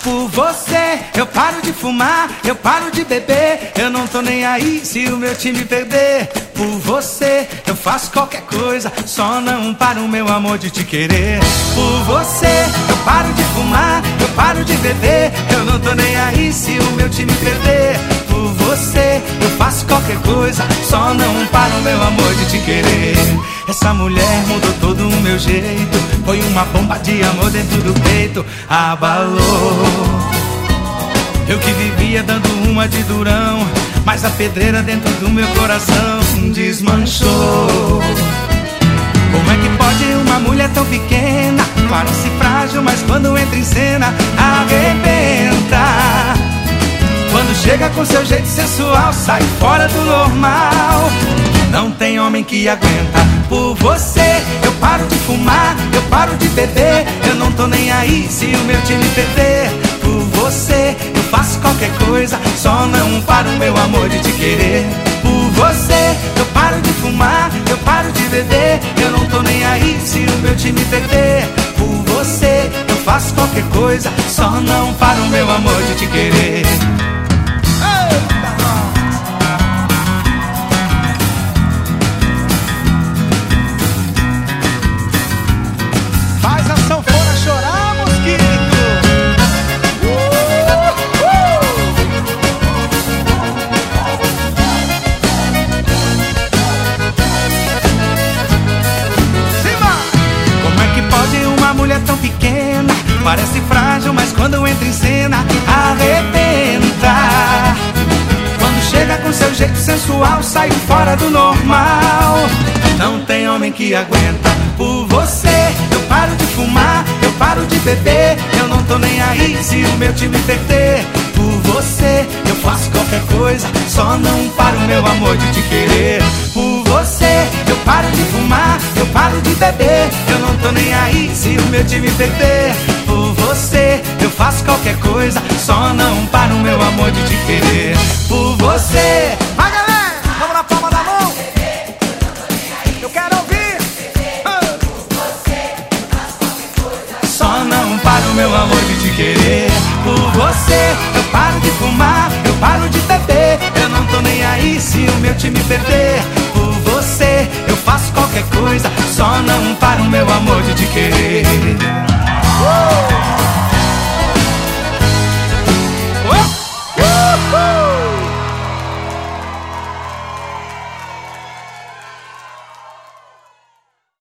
Por você eu paro de fumar, eu paro de beber. Eu não tô nem aí se o meu time perder. Por você eu faço qualquer coisa, só não paro, meu amor, de te querer. Por você eu paro de fumar, eu paro de beber. Eu não tô nem aí se o meu time perder. Por você eu faço qualquer coisa, só não paro, meu amor, de te querer. Essa mulher mudou todo o meu jeito, foi uma bomba de amor dentro do peito, abalou. Eu que vivia dando uma de durão, mas a pedreira dentro do meu coração desmanchou. Como é que pode uma mulher tão pequena, parece frágil, mas quando entra em cena arrebenta. Quando chega com seu jeito sensual, sai fora do normal. Não tem homem que aguenta. Por você eu paro de fumar, eu paro de beber. Eu não tô nem aí se o meu time perder. Por você eu faço qualquer coisa, só não paro, meu amor, de te querer. Por você eu paro de fumar, eu paro de beber. Eu não tô nem aí se o meu time perder. Por você eu faço qualquer coisa, só não paro, meu amor, de te querer. Faz a sanfona chorar, mosquito. Como é que pode uma mulher tão pequena, parece frágil, mas quando entra em cena arrebenta. Quando chega com seu jeito sensual, sai fora do normal. Não tem homem que aguenta. Por você eu paro de fumar, eu paro de beber. Eu não tô nem aí se o meu time perder. Por você eu faço qualquer coisa, só não paro, meu amor, de te querer. Por você eu paro de fumar, eu paro de beber. Eu não tô nem aí se o meu time perder. Por você eu faço qualquer coisa, só não paro, meu amor, de te querer. Por você. Vai, galera, vamos na palma da mão. Eu quero ouvir. Só não paro, meu amor, de te querer. Por você eu paro de fumar, eu paro de beber. Eu não tô nem aí se o meu time perder. Por você eu faço qualquer coisa, só não